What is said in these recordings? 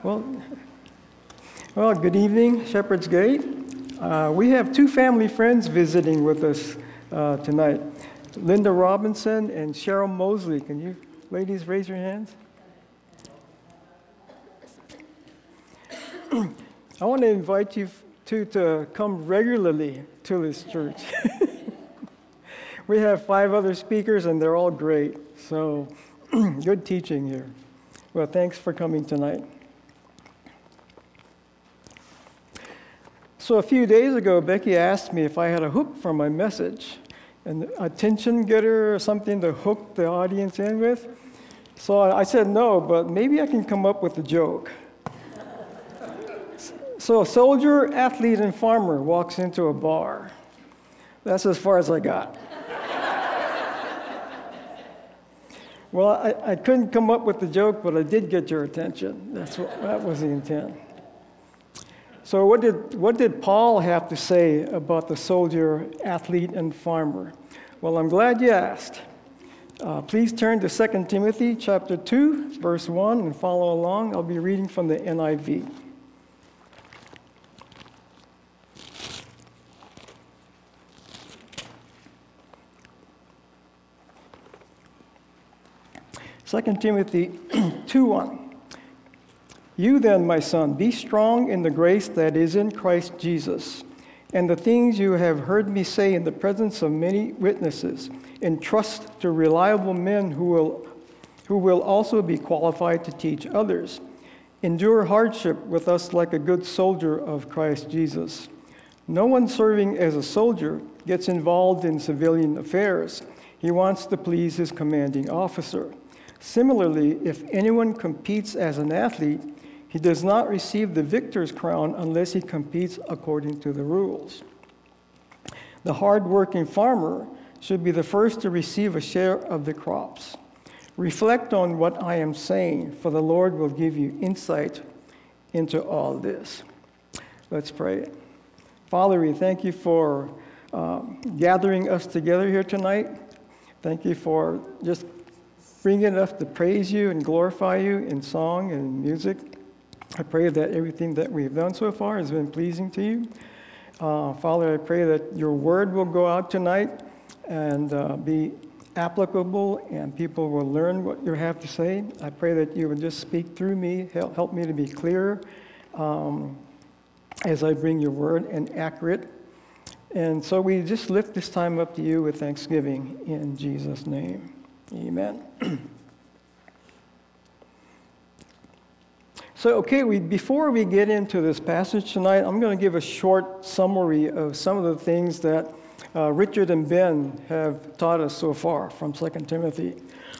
Well, good evening, Shepherd's Gate. We have two family friends visiting with us tonight, Linda Robinson and Cheryl Mosley. Can you ladies raise your hands? I want to invite you to come regularly to this church. We have 5 other speakers, and they're all great. So, good teaching here. Well, thanks for coming tonight. So a few days ago, Becky asked me if I had a hook for my message, an attention getter or something to hook the audience in with. So I said no, but maybe I can come up with a joke. So a soldier, athlete, and farmer walks into a bar. That's as far as I got. Well, I couldn't come up with the joke, but I did get your attention. That was the intent. So what did Paul have to say about the soldier, athlete, and farmer? Well, I'm glad you asked. Please turn to 2 Timothy chapter 2, verse 1, and follow along. I'll be reading from the NIV. Second Timothy 2:1. You then, my son, be strong in the grace that is in Christ Jesus, and the things you have heard me say in the presence of many witnesses, entrust to reliable men who will also be qualified to teach others. Endure hardship with us like a good soldier of Christ Jesus. No one serving as a soldier gets involved in civilian affairs. He wants to please his commanding officer. Similarly, if anyone competes as an athlete, he does not receive the victor's crown unless he competes according to the rules. The hard-working farmer should be the first to receive a share of the crops. Reflect on what I am saying, for the Lord will give you insight into all this. Let's pray. Father, we thank you for gathering us together here tonight. Thank you for just bringing us to praise you and glorify you in song and music. I pray that everything that we've done so far has been pleasing to you. Father, I pray that your word will go out tonight and be applicable, and people will learn what you have to say. I pray that you would just speak through me, help me to be clear as I bring your word and accurate. And so we just lift this time up to you with thanksgiving in Jesus' name. Amen. So, before we get into this passage tonight, I'm going to give a short summary of some of the things that Richard and Ben have taught us so far from 2 Timothy.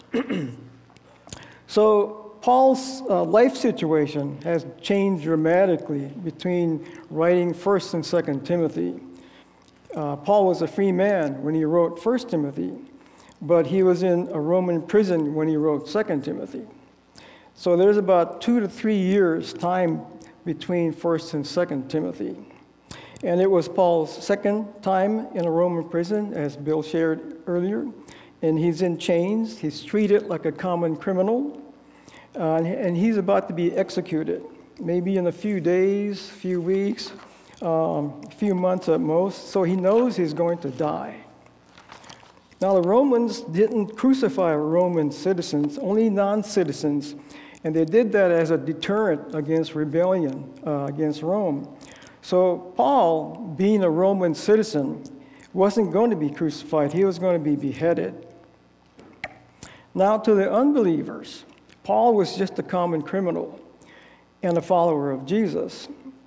So, Paul's life situation has changed dramatically between writing 1st and 2nd Timothy. Paul was a free man when he wrote 1st Timothy, but he was in a Roman prison when he wrote 2nd Timothy. So there's about 2 to 3 years time between 1st and 2nd Timothy. And it was Paul's second time in a Roman prison, as Bill shared earlier. And he's in chains. He's treated like a common criminal. And he's about to be executed, maybe in a few days, few weeks, a few months at most. So he knows he's going to die. Now, the Romans didn't crucify Roman citizens, only non-citizens, and they did that as a deterrent against rebellion against Rome. So Paul, being a Roman citizen, wasn't going to be crucified. He was going to be beheaded. Now, to the unbelievers, Paul was just a common criminal and a follower of Jesus,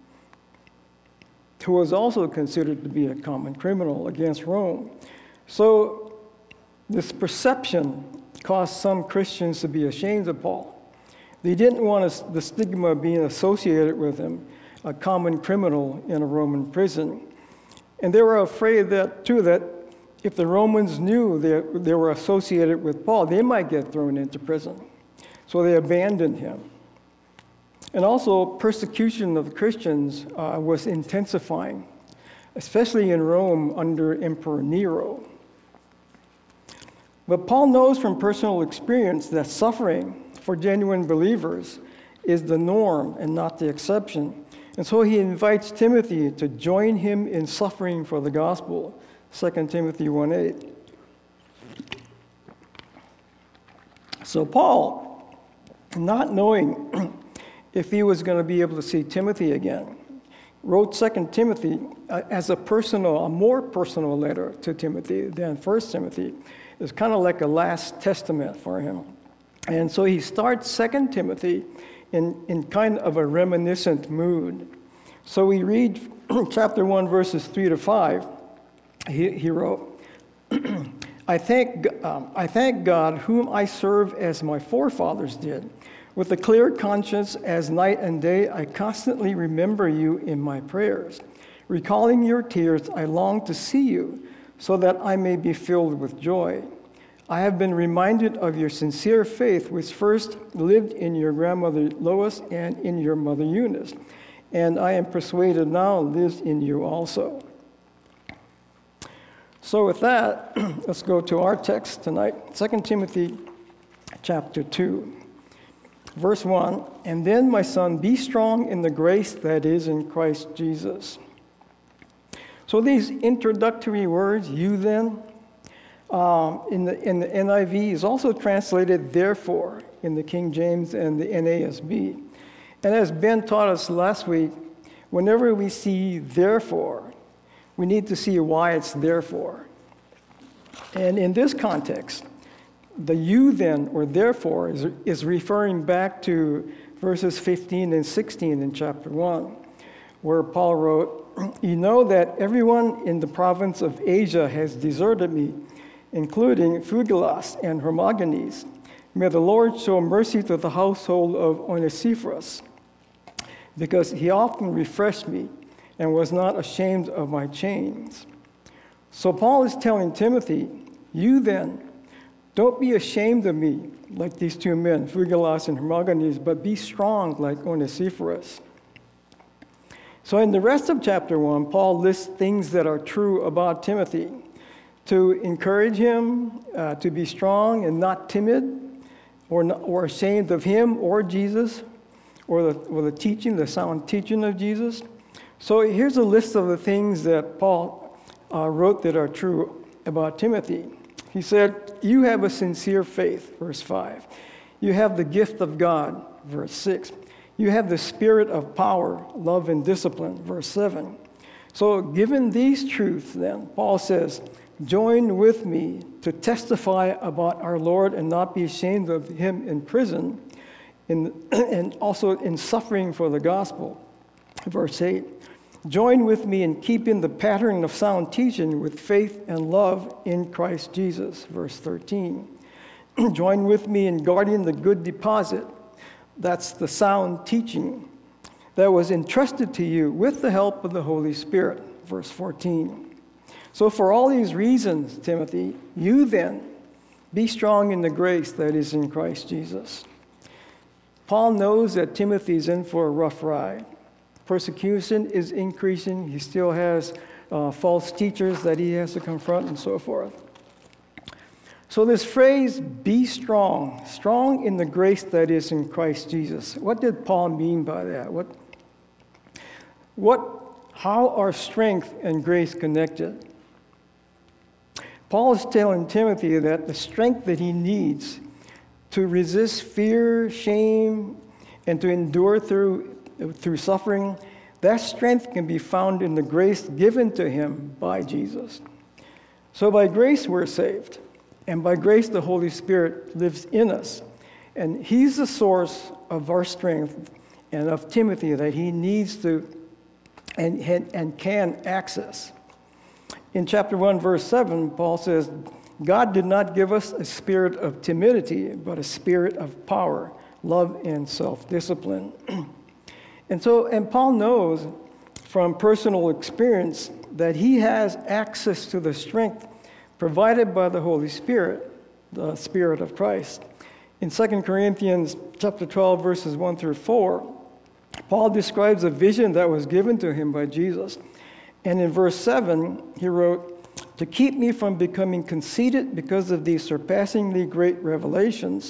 who was also considered to be a common criminal against Rome. So this perception caused some Christians to be ashamed of Paul. They didn't want the stigma of being associated with him, a common criminal in a Roman prison. And they were afraid that if the Romans knew they were associated with Paul, they might get thrown into prison. So they abandoned him. And also, persecution of the Christians was intensifying, especially in Rome under Emperor Nero. But Paul knows from personal experience that suffering for genuine believers is the norm and not the exception. And so he invites Timothy to join him in suffering for the gospel, 2 Timothy 1:8. So Paul, not knowing if he was going to be able to see Timothy again, wrote 2 Timothy as a more personal letter to Timothy than 1 Timothy. It's kind of like a last testament for him. And so he starts 2 Timothy in kind of a reminiscent mood. So we read chapter 1, verses 3 to 5. He wrote, I thank God, whom I serve as my forefathers did. With a clear conscience, as night and day, I constantly remember you in my prayers. Recalling your tears, I long to see you, so that I may be filled with joy. I have been reminded of your sincere faith, which first lived in your grandmother Lois and in your mother Eunice, and I am persuaded now lives in you also. So with that, let's go to our text tonight, 2 Timothy chapter 2. Verse 1, and then, my son, be strong in the grace that is in Christ Jesus. So these introductory words, you then, in the NIV is also translated therefore in the King James and the NASB. And as Ben taught us last week, whenever we see therefore, we need to see why it's therefore. And in this context, the you then or therefore is referring back to verses 15 and 16 in chapter 1, where Paul wrote, you know that everyone in the province of Asia has deserted me, including Phygelus and Hermogenes. May the Lord show mercy to the household of Onesiphorus, because he often refreshed me and was not ashamed of my chains. So Paul is telling Timothy, you then, don't be ashamed of me like these two men, Phygelus and Hermogenes, but be strong like Onesiphorus. So in the rest of chapter 1, Paul lists things that are true about Timothy, to encourage him to be strong and not timid or ashamed of him or Jesus or the teaching, the sound teaching of Jesus. So here's a list of the things that Paul wrote that are true about Timothy. He said, you have a sincere faith, verse 5. You have the gift of God, verse 6. You have the spirit of power, love, and discipline, verse 7. So given these truths, then, Paul says, join with me to testify about our Lord and not be ashamed of him in prison and also in suffering for the gospel, verse 8. Join with me in keeping the pattern of sound teaching with faith and love in Christ Jesus, verse 13. Join with me in guarding the good deposit, that's the sound teaching, that was entrusted to you with the help of the Holy Spirit, verse 14. So for all these reasons, Timothy, you then be strong in the grace that is in Christ Jesus. Paul knows that Timothy is in for a rough ride. Persecution is increasing. He still has false teachers that he has to confront and so forth. So this phrase, be strong in the grace that is in Christ Jesus. What did Paul mean by that? How are strength and grace connected? Paul is telling Timothy that the strength that he needs to resist fear, shame, and to endure through suffering, that strength can be found in the grace given to him by Jesus. So by grace we're saved, and by grace the Holy Spirit lives in us, and he's the source of our strength and of Timothy that he needs to and can access. In chapter 1, verse 7, Paul says, God did not give us a spirit of timidity, but a spirit of power, love, and self-discipline. And Paul knows from personal experience that he has access to the strength provided by the Holy Spirit, the Spirit of Christ. In 2 Corinthians chapter 12, verses 1 through 4, Paul describes a vision that was given to him by Jesus. And in verse 7, he wrote, to keep me from becoming conceited because of these surpassingly great revelations,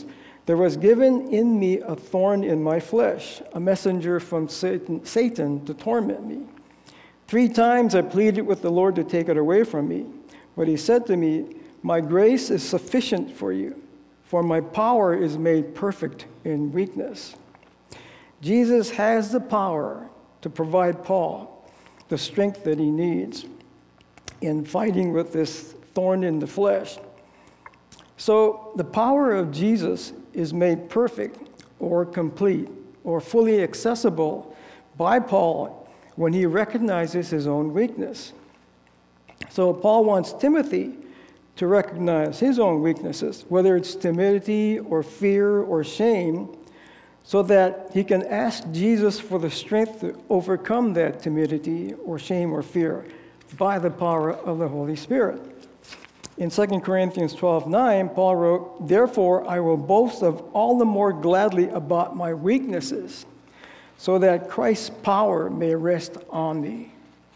There was given in me a thorn in my flesh, a messenger from Satan to torment me. 3 times I pleaded with the Lord to take it away from me. But he said to me, my grace is sufficient for you, for my power is made perfect in weakness. Jesus has the power to provide Paul the strength that he needs in fighting with this thorn in the flesh. So the power of Jesus is made perfect or complete or fully accessible by Paul when he recognizes his own weakness. So Paul wants Timothy to recognize his own weaknesses, whether it's timidity or fear or shame, so that he can ask Jesus for the strength to overcome that timidity or shame or fear by the power of the Holy Spirit. In 2 Corinthians 12:9, Paul wrote, therefore I will boast of all the more gladly about my weaknesses, so that Christ's power may rest on me.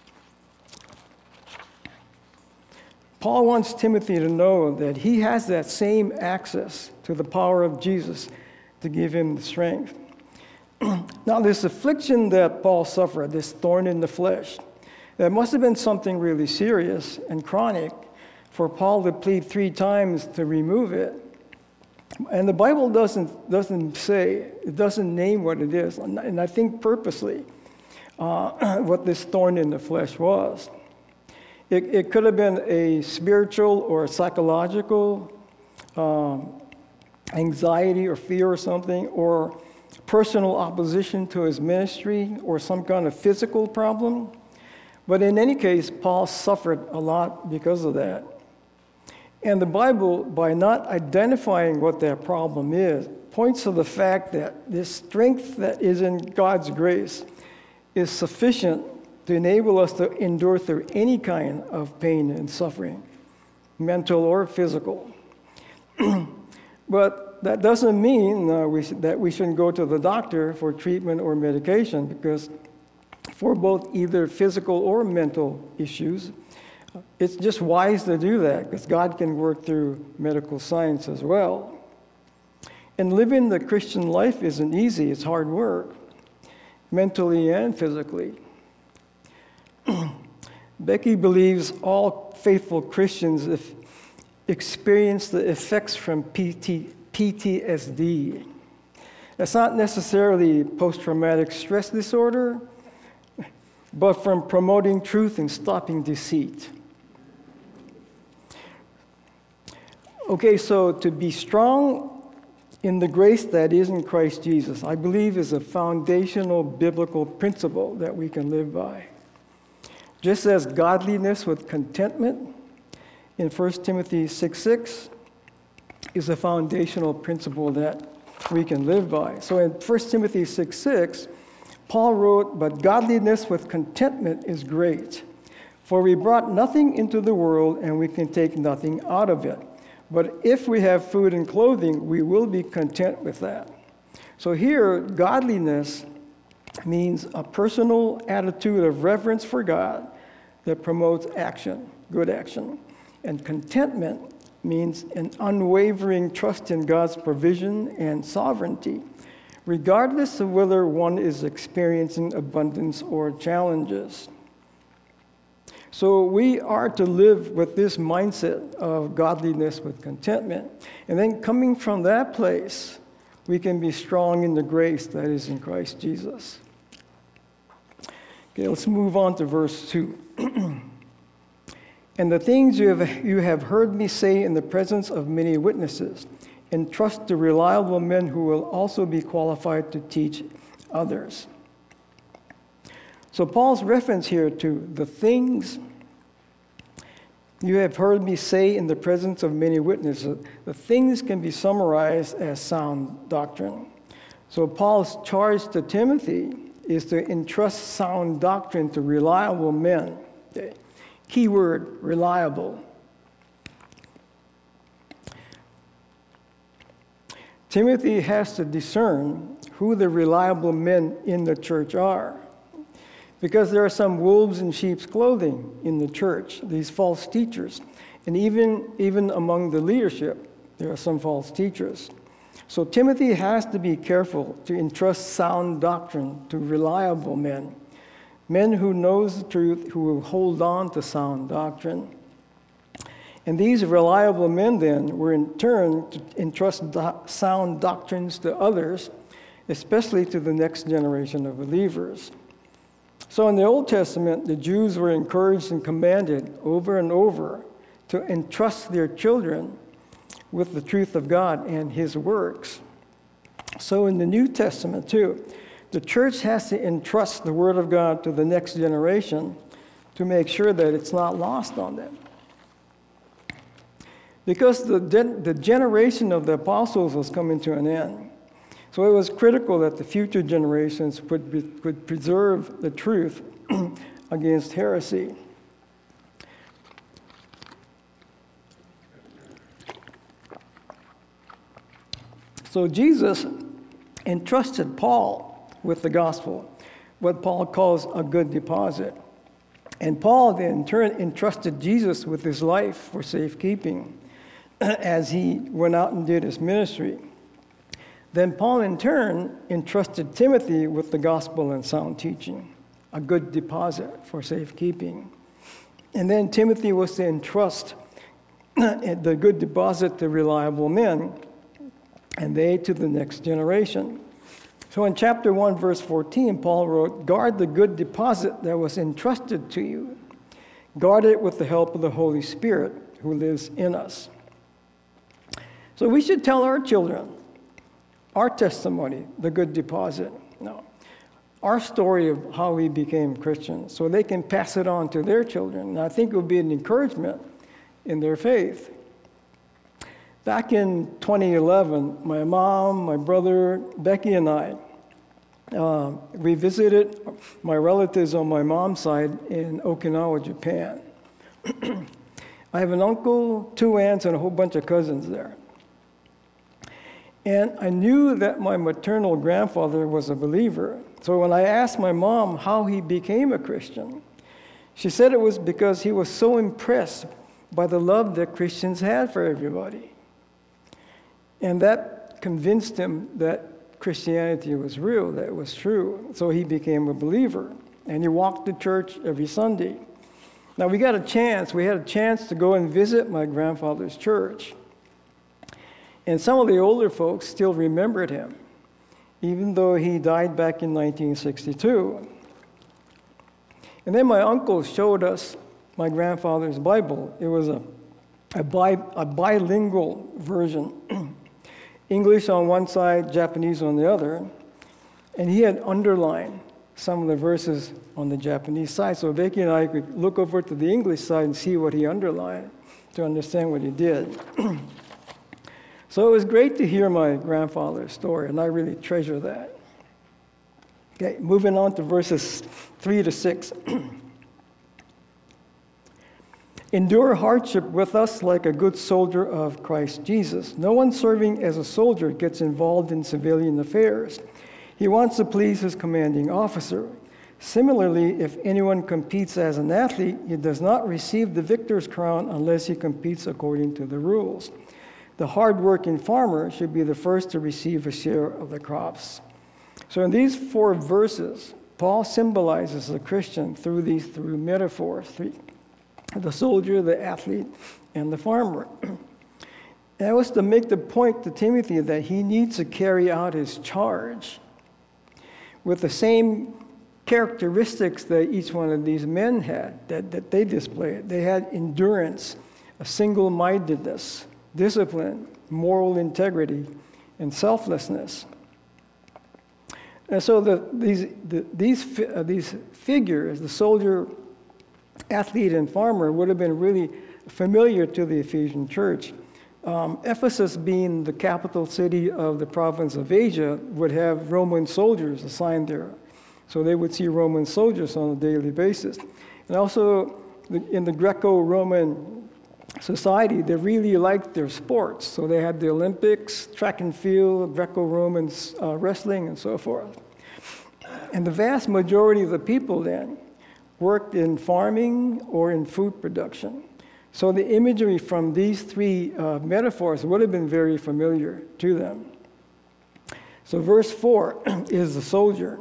Paul wants Timothy to know that he has that same access to the power of Jesus to give him the strength. Now, this affliction that Paul suffered, this thorn in the flesh, that must have been something really serious and chronic for Paul to plead 3 times to remove it. And the Bible doesn't say, it doesn't name what it is, and I think purposely, what this thorn in the flesh was. It could have been a spiritual or psychological anxiety or fear or something, or personal opposition to his ministry, or some kind of physical problem. But in any case, Paul suffered a lot because of that. And the Bible, by not identifying what that problem is, points to the fact that this strength that is in God's grace is sufficient to enable us to endure through any kind of pain and suffering, mental or physical. But that doesn't mean that we shouldn't go to the doctor for treatment or medication, because for both either physical or mental issues, it's just wise to do that, because God can work through medical science as well. And living the Christian life isn't easy. It's hard work, mentally and physically. Becky believes all faithful Christians experience the effects from PTSD. That's not necessarily post-traumatic stress disorder, but from promoting truth and stopping deceit. Okay, so to be strong in the grace that is in Christ Jesus, I believe, is a foundational biblical principle that we can live by. Just as godliness with contentment in 1 Timothy 6:6 is a foundational principle that we can live by. So in 1 Timothy 6:6, Paul wrote, but godliness with contentment is great, for we brought nothing into the world and we can take nothing out of it. But if we have food and clothing, we will be content with that. So here, godliness means a personal attitude of reverence for God that promotes action, good action. And contentment means an unwavering trust in God's provision and sovereignty, regardless of whether one is experiencing abundance or challenges. So we are to live with this mindset of godliness with contentment. And then coming from that place, we can be strong in the grace that is in Christ Jesus. Okay, let's move on to verse 2. And the things you have heard me say in the presence of many witnesses, entrust to reliable men who will also be qualified to teach others. So Paul's reference here to the things you have heard me say in the presence of many witnesses, the things can be summarized as sound doctrine. So Paul's charge to Timothy is to entrust sound doctrine to reliable men. Okay. Key word, reliable. Timothy has to discern who the reliable men in the church are, because there are some wolves in sheep's clothing in the church, these false teachers. And even among the leadership, there are some false teachers. So Timothy has to be careful to entrust sound doctrine to reliable men, men who knows the truth, who will hold on to sound doctrine. And these reliable men then were in turn to entrust sound doctrines to others, especially to the next generation of believers. So in the Old Testament, the Jews were encouraged and commanded over and over to entrust their children with the truth of God and his works. So in the New Testament too, the church has to entrust the word of God to the next generation to make sure that it's not lost on them. Because the generation of the apostles was coming to an end. So it was critical that the future generations would preserve the truth against heresy. So Jesus entrusted Paul with the gospel, what Paul calls a good deposit. And Paul then in turn entrusted Jesus with his life for safekeeping as he went out and did his ministry. Then Paul in turn entrusted Timothy with the gospel and sound teaching, a good deposit for safekeeping. And then Timothy was to entrust the good deposit to reliable men, and they to the next generation. So in chapter 1, verse 14, Paul wrote, "Guard the good deposit that was entrusted to you. Guard it with the help of the Holy Spirit who lives in us." So we should tell our children our testimony, the good deposit, our story of how we became Christians, so they can pass it on to their children. And I think it will be an encouragement in their faith. Back in 2011, my mom, my brother, Becky, and I, we visited my relatives on my mom's side in Okinawa, Japan. I have an uncle, 2 aunts, and a whole bunch of cousins there. And I knew that my maternal grandfather was a believer. So when I asked my mom how he became a Christian, she said it was because he was so impressed by the love that Christians had for everybody. And that convinced him that Christianity was real, that it was true. So he became a believer. And he walked to church every Sunday. Now we had a chance to go and visit my grandfather's church. And some of the older folks still remembered him, even though he died back in 1962. And then my uncle showed us my grandfather's Bible. It was a bilingual version, English on one side, Japanese on the other. And he had underlined some of the verses on the Japanese side. So Becky and I could look over to the English side and see what he underlined to understand what he did. So it was great to hear my grandfather's story, and I really treasure that. Okay, moving on to verses 3 to 6. Endure hardship with us like a good soldier of Christ Jesus. No one serving as a soldier gets involved in civilian affairs. He wants to please his commanding officer. Similarly, if anyone competes as an athlete, he does not receive the victor's crown unless he competes according to the rules. The hard-working farmer should be the first to receive a share of the crops. So in these 4 verses, Paul symbolizes the Christian through metaphors, the soldier, the athlete, and the farmer. That was to make the point to Timothy that he needs to carry out his charge with the same characteristics that each one of these men had, that they displayed. They had endurance, a single-mindedness, discipline, moral integrity, and selflessness. And so these figures, the soldier, athlete, and farmer, would have been really familiar to the Ephesian church. Ephesus, being the capital city of the province of Asia, would have Roman soldiers assigned there. So they would see Roman soldiers on a daily basis. And also in the Greco-Roman society, they really liked their sports. So they had the Olympics, track and field, Greco-Roman wrestling, and so forth. And the vast majority of the people then worked in farming or in food production. So the imagery from these 3 metaphors would have been very familiar to them. So verse 4 is the soldier.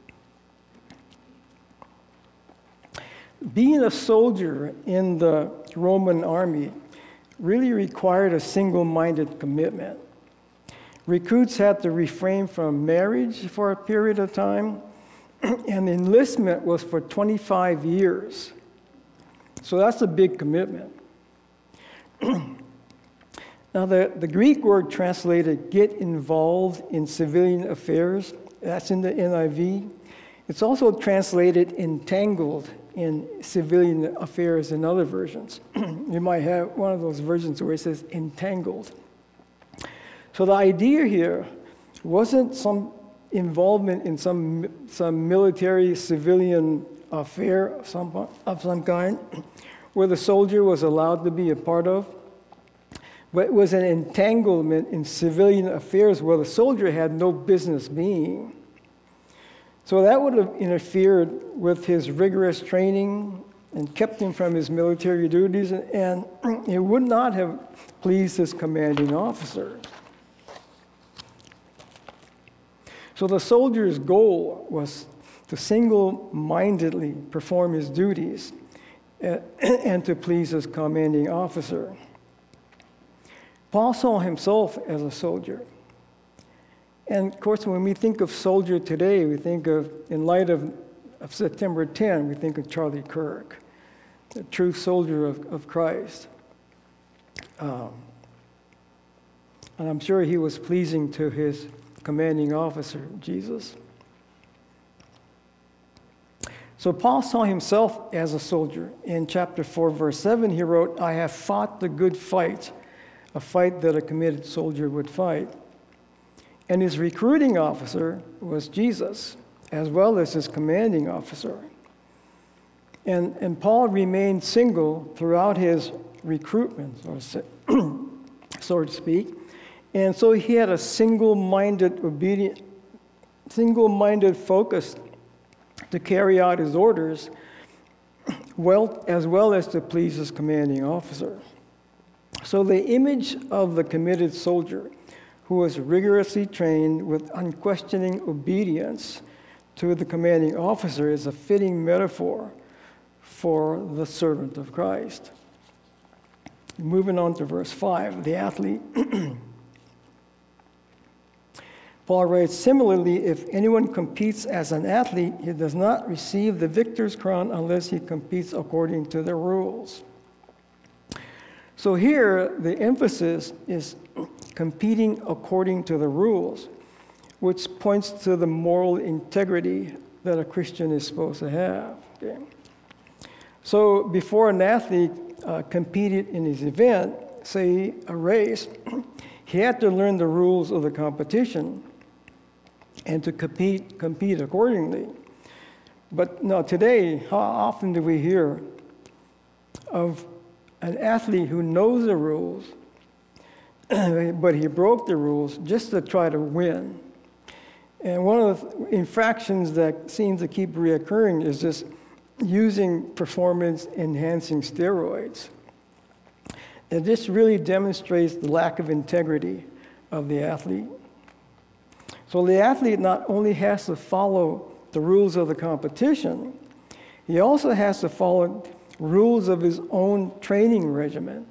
Being a soldier in the Roman army really required a single-minded commitment. Recruits had to refrain from marriage for a period of time, and enlistment was for 25 years. So that's a big commitment. Now, the Greek word translated get involved in civilian affairs, that's in the NIV. It's also translated entangled in civilian affairs in other versions. You might have one of those versions where it says entangled. So the idea here wasn't some involvement in some military civilian affair of some kind where the soldier was allowed to be a part of, but it was an entanglement in civilian affairs where the soldier had no business being. So that would have interfered with his rigorous training and kept him from his military duties, and it would not have pleased his commanding officer. So the soldier's goal was to single-mindedly perform his duties and to please his commanding officer. Paul saw himself as a soldier. And of course, when we think of soldier today, we think of, in light of September 10, we think of Charlie Kirk, the true soldier of Christ. And I'm sure he was pleasing to his commanding officer, Jesus. So Paul saw himself as a soldier. In chapter 4, verse 7, he wrote, "I have fought the good fight, a fight that a committed soldier would fight." And his recruiting officer was Jesus, as well as his commanding officer. And Paul remained single throughout his recruitment, so to speak. And so he had a single-minded focus to carry out his orders, as well as to please his commanding officer. So the image of the committed soldier who was rigorously trained with unquestioning obedience to the commanding officer is a fitting metaphor for the servant of Christ. Moving on to verse 5, the athlete. Paul writes, "Similarly, if anyone competes as an athlete, he does not receive the victor's crown unless he competes according to the rules." So here, the emphasis is competing according to the rules, which points to the moral integrity that a Christian is supposed to have. Okay? So before an athlete competed in his event, say a race, he had to learn the rules of the competition and to compete accordingly. But now today, how often do we hear of an athlete who knows the rules, but he broke the rules just to try to win? And one of the infractions that seems to keep reoccurring is just using performance-enhancing steroids. And this really demonstrates the lack of integrity of the athlete. So the athlete not only has to follow the rules of the competition, he also has to follow rules of his own training regimen.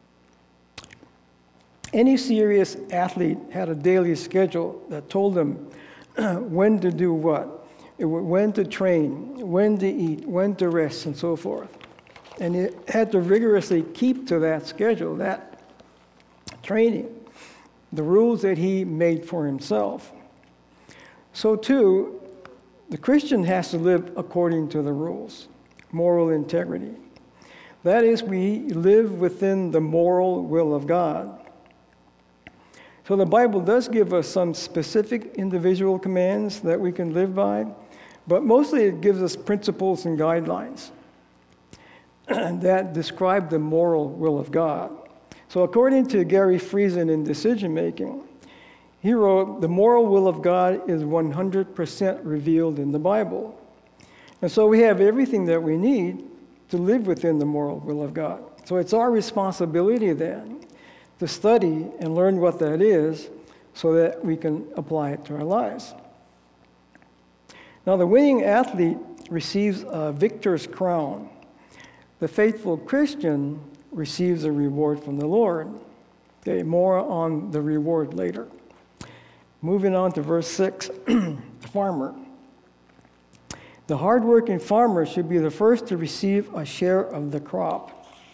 Any serious athlete had a daily schedule that told him when to do what, when to train, when to eat, when to rest, and so forth. And he had to rigorously keep to that schedule, that training, the rules that he made for himself. So too, the Christian has to live according to the rules, moral integrity. That is, we live within the moral will of God. So the Bible does give us some specific individual commands that we can live by, but mostly it gives us principles and guidelines that describe the moral will of God. So according to Gary Friesen in Decision Making, he wrote, "The moral will of God is 100% revealed in the Bible." And so we have everything that we need to live within the moral will of God. So it's our responsibility then to study and learn what that is so that we can apply it to our lives. Now, the winning athlete receives a victor's crown. The faithful Christian receives a reward from the Lord. Okay, more on the reward later. Moving on to verse 6, the farmer. The hardworking farmer should be the first to receive a share of the crop.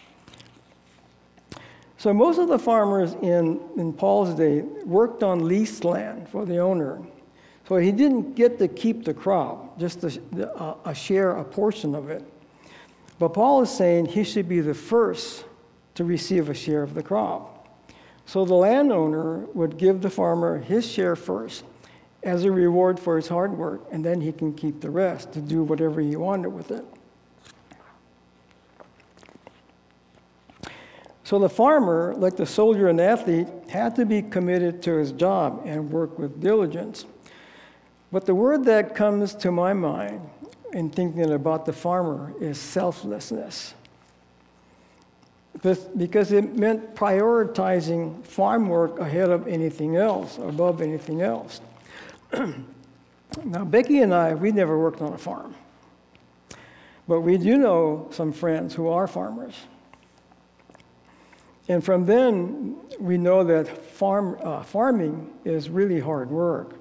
So most of the farmers in Paul's day worked on leased land for the owner. So he didn't get to keep the crop, just a share, a portion of it. But Paul is saying he should be the first to receive a share of the crop. So the landowner would give the farmer his share first as a reward for his hard work, and then he can keep the rest to do whatever he wanted with it. So the farmer, like the soldier and athlete, had to be committed to his job and work with diligence. But the word that comes to my mind in thinking about the farmer is selflessness. Because it meant prioritizing farm work ahead of anything else, above anything else. Now, Becky and I, we never worked on a farm. But we do know some friends who are farmers. And from then, we know that farming is really hard work.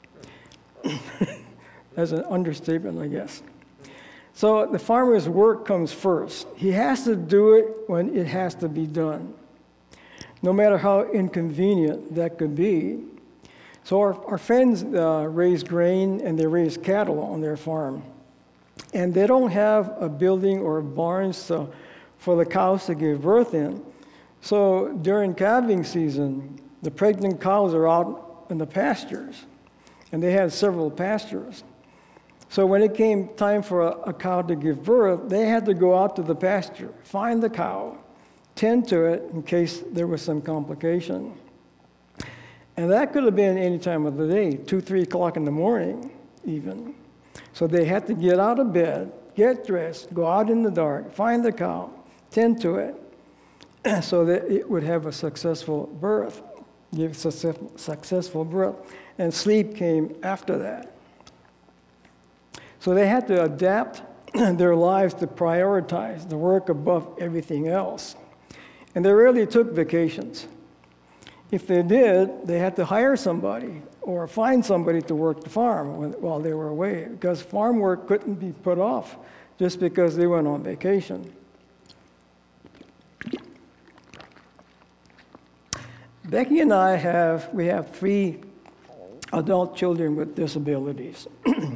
That's an understatement, I guess. So the farmer's work comes first. He has to do it when it has to be done, no matter how inconvenient that could be. So our friends raise grain and they raise cattle on their farm. And they don't have a building or barns for the cows to give birth in. So during calving season, the pregnant cows are out in the pastures. And they had several pastures. So when it came time for a cow to give birth, they had to go out to the pasture, find the cow, tend to it in case there was some complication. And that could have been any time of the day, 2, 3 o'clock in the morning even. So they had to get out of bed, get dressed, go out in the dark, find the cow, tend to it, so that it would have a successful birth, give successful birth. And sleep came after that. So they had to adapt their lives to prioritize the work above everything else. And they rarely took vacations. If they did, they had to hire somebody or find somebody to work the farm while they were away, because farm work couldn't be put off just because they went on vacation. Becky and I have 3 adult children with disabilities.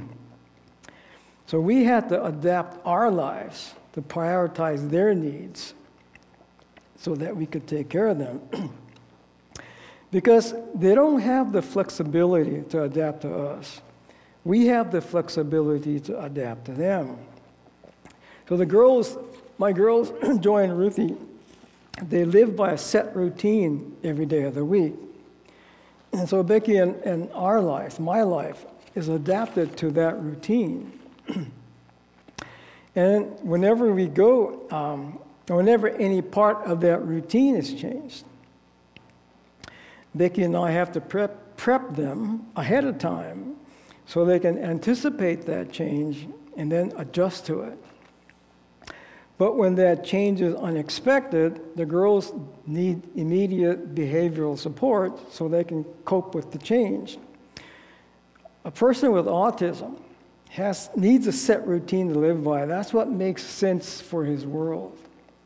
So we had to adapt our lives to prioritize their needs so that we could take care of them. Because they don't have the flexibility to adapt to us. We have the flexibility to adapt to them. So my girls, Joy and Ruthie, they live by a set routine every day of the week. And so Becky and our life, my life, is adapted to that routine. And whenever we go, whenever any part of that routine is changed, Becky and I have to prep them ahead of time so they can anticipate that change and then adjust to it. But when that change is unexpected, the girls need immediate behavioral support so they can cope with the change. A person with autism needs a set routine to live by. That's what makes sense for his world.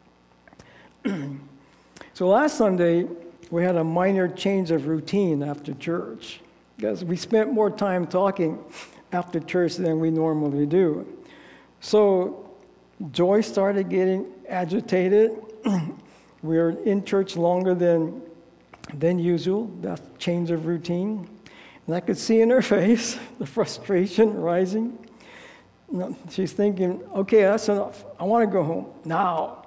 So last Sunday, we had a minor change of routine after church because we spent more time talking after church than we normally do. So Joy started getting agitated. We were in church longer than usual, that change of routine. And I could see in her face the frustration rising. She's thinking, okay, that's enough. I want to go home now.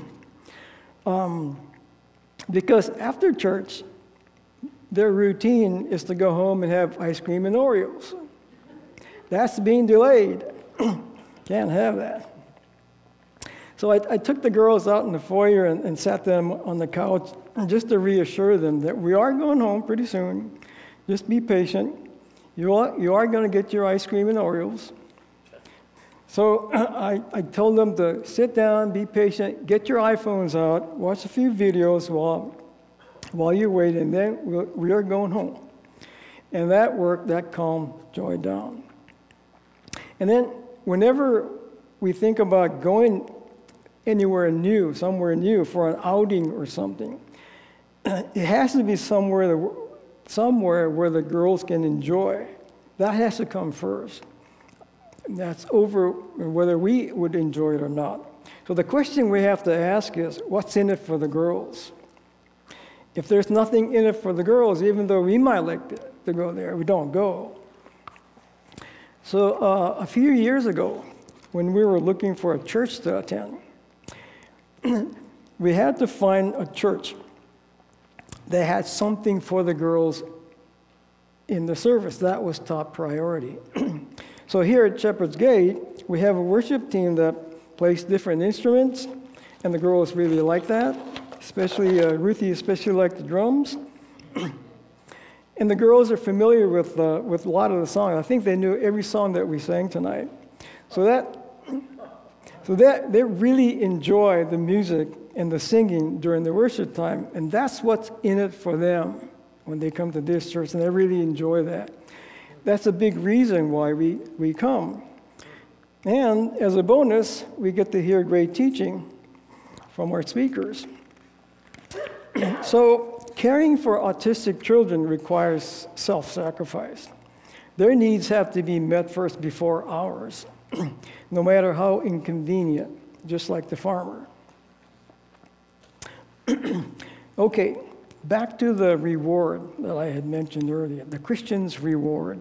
Because after church, their routine is to go home and have ice cream and Oreos. That's being delayed. Can't have that. So I took the girls out in the foyer and sat them on the couch just to reassure them that we are going home pretty soon. Just be patient. You are going to get your ice cream and Oreos. So I told them to sit down, be patient, get your iPhones out, watch a few videos while you're waiting, and then we are going home. And that worked, that calmed Joy down. And then whenever we think about going anywhere new, somewhere new for an outing or something, it has to be somewhere where the girls can enjoy. That has to come first. That's over whether we would enjoy it or not. So the question we have to ask is, what's in it for the girls? If there's nothing in it for the girls, even though we might like to go there, we don't go. So a few years ago, when we were looking for a church to attend, we had to find a church that had something for the girls in the service. That was top priority. So here at Shepherd's Gate, we have a worship team that plays different instruments, and the girls really like that. Especially Ruthie especially liked the drums. And the girls are familiar with a lot of the songs. I think they knew every song that we sang tonight. So they really enjoy the music and the singing during the worship time, and that's what's in it for them when they come to this church, and they really enjoy that. That's a big reason why we come. And as a bonus, we get to hear great teaching from our speakers. So caring for autistic children requires self-sacrifice. Their needs have to be met first before ours, no matter how inconvenient, just like the farmer. Okay, back to the reward that I had mentioned earlier, the Christian's reward.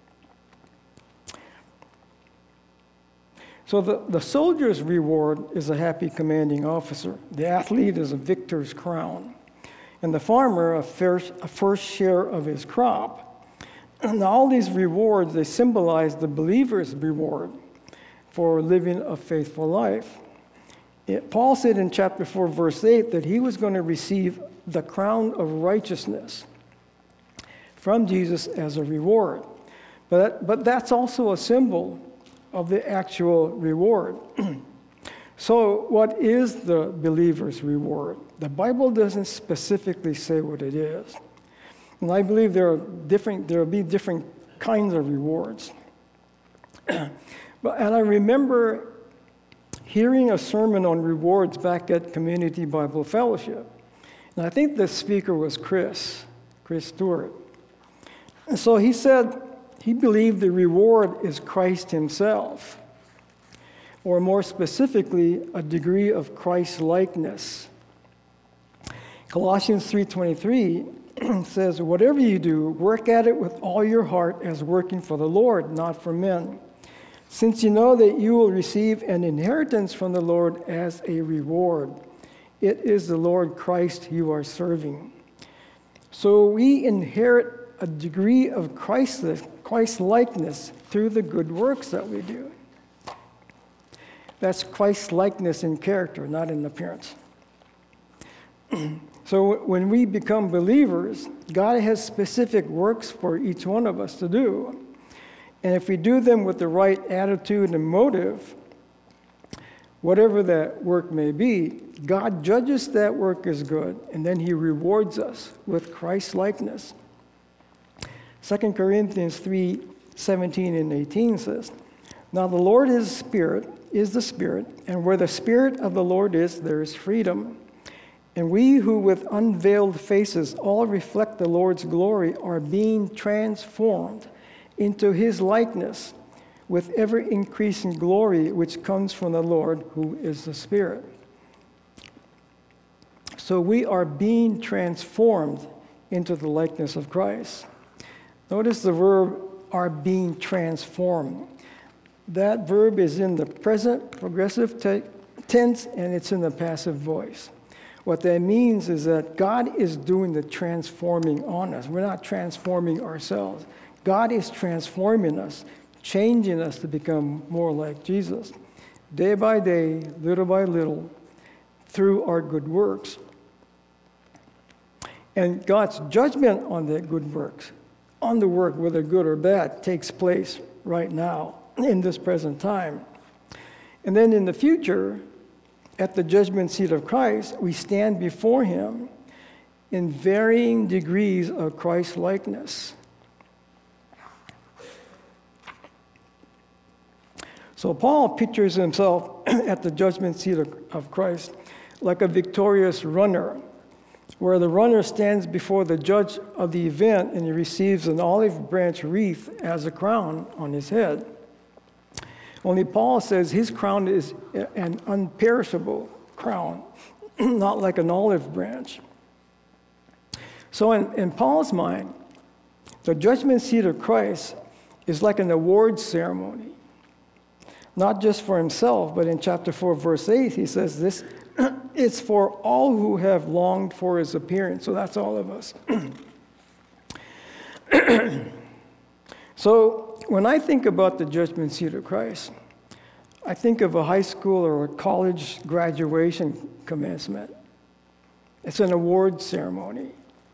So the soldier's reward is a happy commanding officer. The athlete is a victor's crown. And the farmer, a first share of his crop. And all these rewards, they symbolize the believer's reward for living a faithful life. Paul said in chapter 4, verse 8, that he was going to receive the crown of righteousness from Jesus as a reward. But that's also a symbol of the actual reward. So what is the believer's reward? The Bible doesn't specifically say what it is. And I believe there will be different kinds of rewards. And I remember hearing a sermon on rewards back at Community Bible Fellowship. And I think the speaker was Chris Stewart. And so he said he believed the reward is Christ himself, or more specifically, a degree of Christ-likeness. Colossians 3:23 says, "Whatever you do, work at it with all your heart as working for the Lord, not for men, since you know that you will receive an inheritance from the Lord as a reward. It is the Lord Christ you are serving." So we inherit a degree of Christ-likeness through the good works that we do. That's Christ-likeness in character, not in appearance. So when we become believers, God has specific works for each one of us to do. And if we do them with the right attitude and motive, whatever that work may be, God judges that work as good, and then he rewards us with Christ-likeness. 2 Corinthians 3:17 and 18 says, "Now the Lord is the Spirit, and where the Spirit of the Lord is, there is freedom. And we who with unveiled faces all reflect the Lord's glory are being transformed into his likeness with ever-increasing glory which comes from the Lord who is the Spirit." So we are being transformed into the likeness of Christ. Notice the verb are being transformed. That verb is in the present progressive tense, and it's in the passive voice. What that means is that God is doing the transforming on us. We're not transforming ourselves. God is transforming us, changing us to become more like Jesus, day by day, little by little, through our good works. And God's judgment on that good works, on the work, whether good or bad, takes place right now, in this present time. And then in the future, at the judgment seat of Christ, we stand before him in varying degrees of Christ-likeness. So Paul pictures himself at the judgment seat of Christ like a victorious runner, where the runner stands before the judge of the event and he receives an olive branch wreath as a crown on his head. Only Paul says his crown is an unperishable crown, not like an olive branch. So in Paul's mind, the judgment seat of Christ is like an awards ceremony, not just for himself, but in chapter 4, verse 8, he says this, it's for all who have longed for his appearance. So that's all of us. So when I think about the judgment seat of Christ, I think of a high school or a college graduation commencement. It's an award ceremony.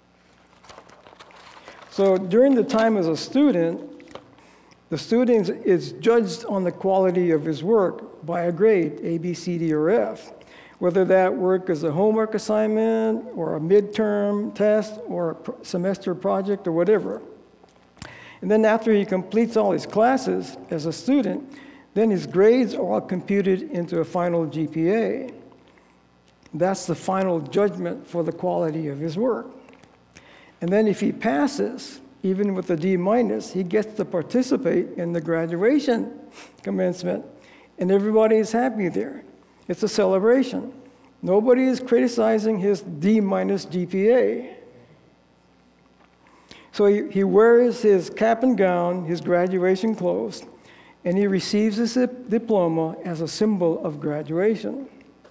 So during the time as a student, the student is judged on the quality of his work by a grade, A, B, C, D, or F, whether that work is a homework assignment or a midterm test or a semester project or whatever. And then after he completes all his classes as a student, then his grades are all computed into a final GPA. That's the final judgment for the quality of his work. And then if he passes, even with a D minus, he gets to participate in the graduation commencement, and everybody is happy there. It's a celebration. Nobody is criticizing his D minus GPA. So he wears his cap and gown, his graduation clothes, and he receives his diploma as a symbol of graduation.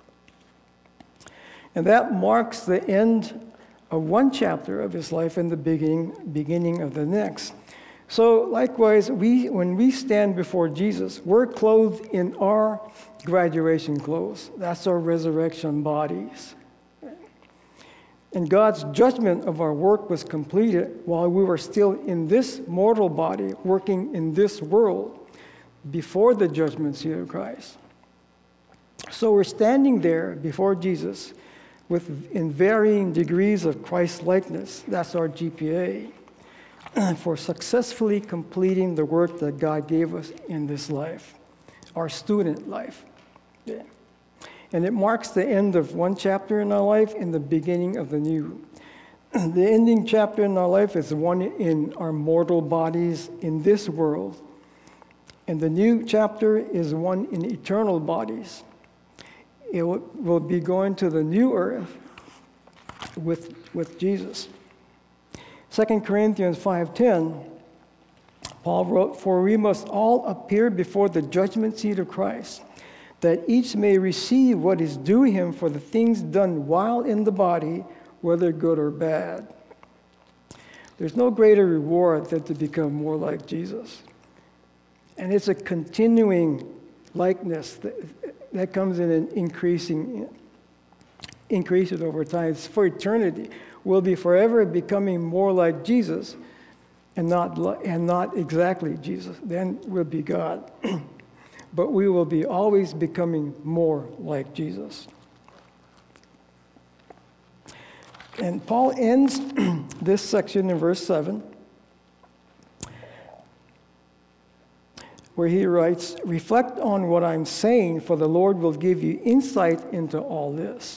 And that marks the end of one chapter of his life and the beginning of the next. So likewise, when we stand before Jesus, we're clothed in our graduation clothes. That's our resurrection bodies. And God's judgment of our work was completed while we were still in this mortal body, working in this world, before the judgment seat of Christ. So we're standing there before Jesus in varying degrees of Christ-likeness. That's our GPA, for successfully completing the work that God gave us in this life, our student life. Yeah. And it marks the end of one chapter in our life and the beginning of the new. The ending chapter in our life is the one in our mortal bodies in this world. And the new chapter is one in eternal bodies. It will be going to the new earth with Jesus. 2 Corinthians 5:10, Paul wrote, "For we must all appear before the judgment seat of Christ, that each may receive what is due him for the things done while in the body, whether good or bad." There's no greater reward than to become more like Jesus. And it's a continuing likeness that comes in an increasing over time. It's for eternity. We'll be forever becoming more like Jesus and not exactly Jesus. Then we'll be God. But we will be always becoming more like Jesus. And Paul ends this section in verse 7, where he writes, "Reflect on what I'm saying, for the Lord will give you insight into all this."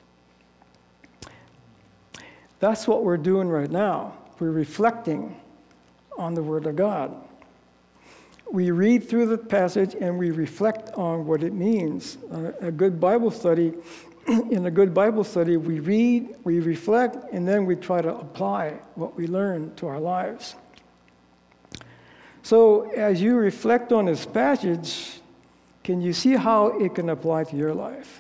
That's what we're doing right now. We're reflecting on the Word of God. We read through the passage and we reflect on what it means. In a good Bible study, we read, we reflect, and then we try to apply what we learn to our lives. So as you reflect on this passage, can you see how it can apply to your life?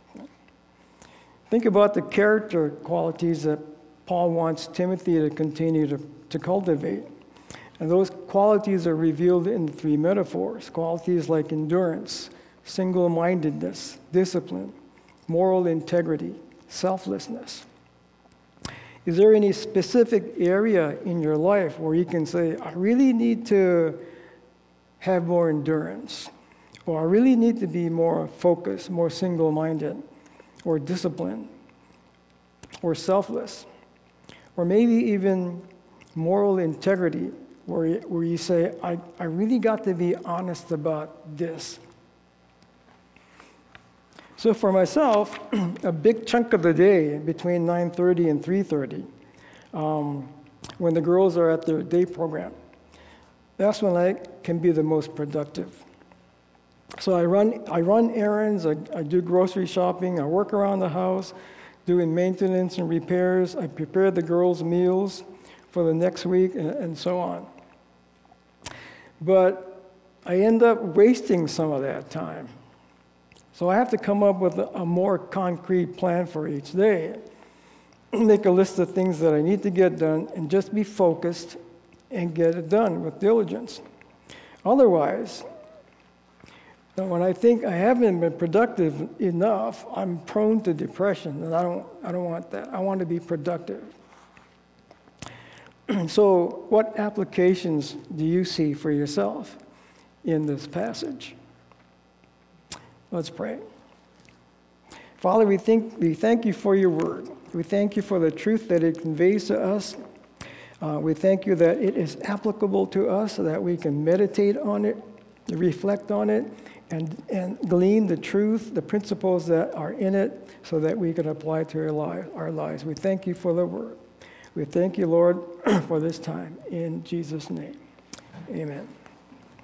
Think about the character qualities that Paul wants Timothy to continue to cultivate. And those qualities are revealed in the three metaphors. Qualities like endurance, single-mindedness, discipline, moral integrity, selflessness. Is there any specific area in your life where you can say, I really need to have more endurance, or I really need to be more focused, more single-minded, or disciplined, or selfless, or maybe even moral integrity, where you say, I really got to be honest about this. So for myself, a big chunk of the day between 9:30 and 3:30, when the girls are at their day program, that's when I can be the most productive. So I run errands, I do grocery shopping, I work around the house, doing maintenance and repairs, I prepare the girls' meals for the next week, and so on. But I end up wasting some of that time. So I have to come up with a more concrete plan for each day, make a list of things that I need to get done, and just be focused and get it done with diligence. Otherwise, when I think I haven't been productive enough, I'm prone to depression, and I don't want that. I want to be productive. So what applications do you see for yourself in this passage? Let's pray. Father, we thank you for your word. We thank you for the truth that it conveys to us. We thank you that it is applicable to us so that we can meditate on it, reflect on it, and glean the truth, the principles that are in it, so that we can apply it to our lives. We thank you for the word. We thank you, Lord, for this time. In Jesus' name, amen.